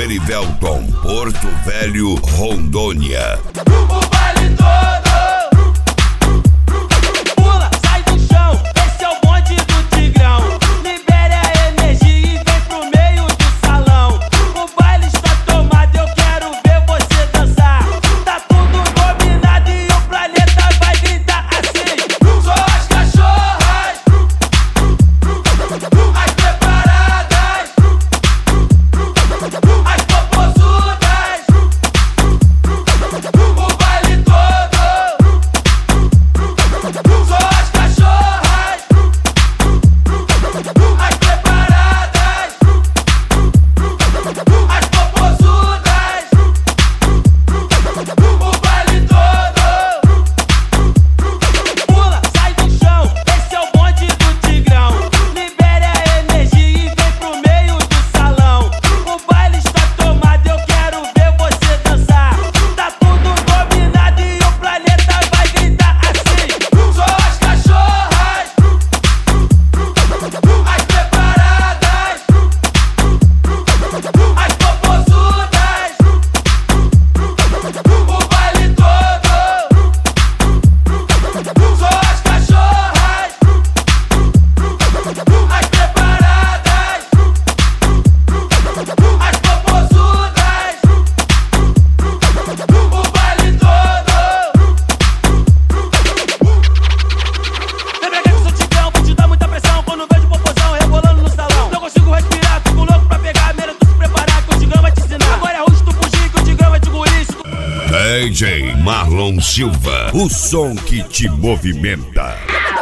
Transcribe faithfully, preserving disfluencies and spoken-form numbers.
Erivelton, Porto Velho, Rondônia. O baile todo pula, sai do chão, esse é o bonde do Tigrão. Libere a energia e vem pro meio do salão. O baile está tomado, eu quero ver você dançar. Tá tudo combinado e o planeta vai gritar assim: sou as cachorras, as preparadas, as popozudas. O baile todo só as cachorras, as preparadas, as popozudas. O baile todo pula, sai do chão, esse é o bonde do Tigrão. Libere a energia e vem pro meio do salão. O baile está tomado, eu quero ver você dançar. Tá tudo combinado e o planeta vai gritar assim: sou as cachorras, as preparadas, as popozudas. O baile todo só as cachorras, as preparadas, as popozudas. O baile todo. Lembra que eu sou Tigrão, vou te dar muita pressão. Quando vejo popozão rebolando no salão, não consigo respirar, fico louco pra pegar. Melhor tu se preparar que o Tigrão vai te ensinar. Agora é ruim tu fugir que o Tigrão vai te engolir. Se tu- D J Marlon Silva, o som que te movimenta.